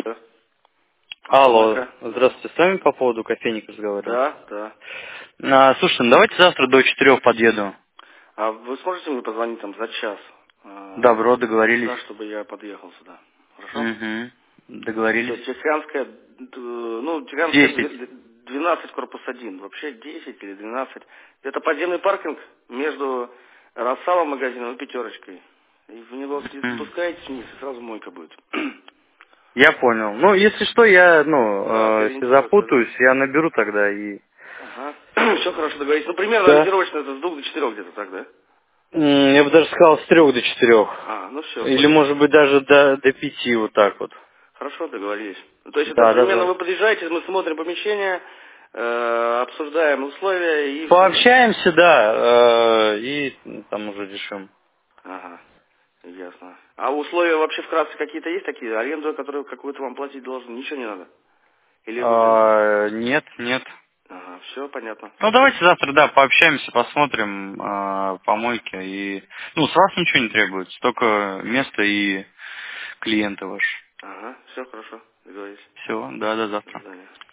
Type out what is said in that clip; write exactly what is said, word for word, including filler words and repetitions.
Алло, Помойка. здравствуйте, с вами по поводу кофейника разговариваю. Да, да. А, слушай, ну давайте завтра до четырех подъеду. А вы сможете мне позвонить там за час? а, Добро, договорились. Да, чтобы я подъехал сюда. Хорошо? Угу. Все, Договорились. Тихоокеанская, д- ну, Тихоокеанская Десять. две- двенадцать, корпус один. Вообще десять или двенадцать. Это подземный паркинг между Рассалом магазином и Пятерочкой. И в него М. спускаетесь вниз, и сразу мойка будет. Я понял. Ну, если что, я, ну, Да, э, если сориентируйся, да. запутаюсь, я наберу тогда и... Ага. Все хорошо, договорились. Ну, примерно Да. ориентировочно это с двух до четырех где-то так, да? М, Я бы даже сказал с трех до четырех. А, ну все, Или, понял. может быть, даже до, до пяти, вот так вот. Хорошо, договорились. Ну, то есть это Да, да, примерно да. вы подъезжаете, мы смотрим помещение, э, обсуждаем условия и... Пообщаемся, да, э, и там уже решим. Ага, ясно. А условия вообще вкратце какие-то есть такие? Аренду, которую какую-то вам платить должен, ничего не надо? Или вы... А, нет, нет. Ага, все понятно. Ну, давайте завтра, да, пообщаемся, посмотрим э, помойки. И... Ну, с вас ничего не требуется, только место и клиенты ваши. Ага, все хорошо, договорились. Все, да, до До завтра. свидания.